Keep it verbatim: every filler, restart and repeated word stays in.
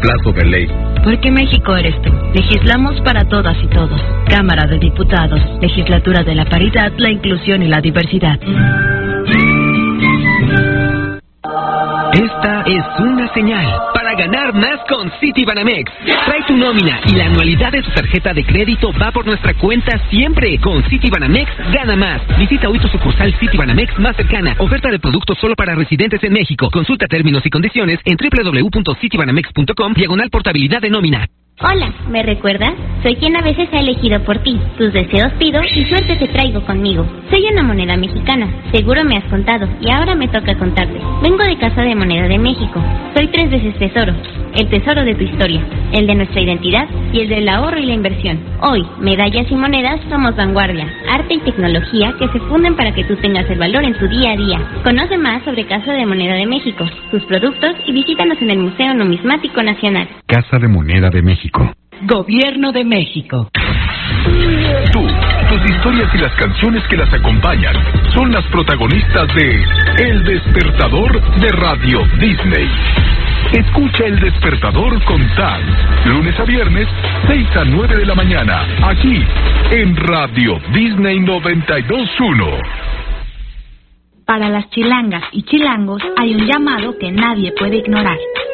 reemplazo de ley. Porque México eres tú. Legislamos para todas y todos. Cámara de Diputados. Legislatura de la Paridad, la Inclusión y la Diversidad. Esta es una señal para ganar más con Citibanamex. Trae tu nómina y la anualidad de tu tarjeta de crédito va por nuestra cuenta siempre. Con Citibanamex, gana más. Visita hoy tu sucursal Citibanamex más cercana. Oferta de productos solo para residentes en México. Consulta términos y condiciones en doble u doble u doble u punto citibanamex punto com, diagonal portabilidad de nómina. Hola, ¿me recuerdas? Soy quien a veces ha elegido por ti. Tus deseos pido y suerte te traigo conmigo. Soy una moneda mexicana, seguro me has contado, y ahora me toca contarte. Vengo de Casa de Moneda de México. Soy tres veces tesoro. El tesoro de tu historia, el de nuestra identidad y el del ahorro y la inversión. Hoy, medallas y monedas somos vanguardia, arte y tecnología que se funden para que tú tengas el valor en tu día a día. Conoce más sobre Casa de Moneda de México, sus productos y visítanos en el Museo Numismático Nacional. Casa de Moneda de México. Gobierno de México. Tú, tus historias y las canciones que las acompañan son las protagonistas de El Despertador de Radio Disney. Escucha El Despertador con Tan, lunes a viernes, seis a nueve de la mañana, aquí en Radio Disney noventa y dos punto uno. Para las chilangas y chilangos hay un llamado que nadie puede ignorar.